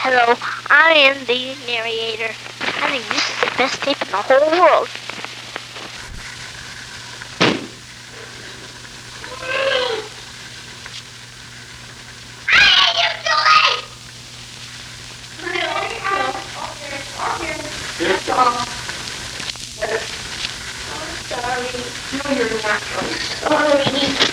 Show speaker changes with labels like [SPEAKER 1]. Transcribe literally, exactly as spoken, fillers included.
[SPEAKER 1] Hello, I am the narrator. I think this is the best tape in the whole world. I'm sorry. No, you're not. I'm sorry.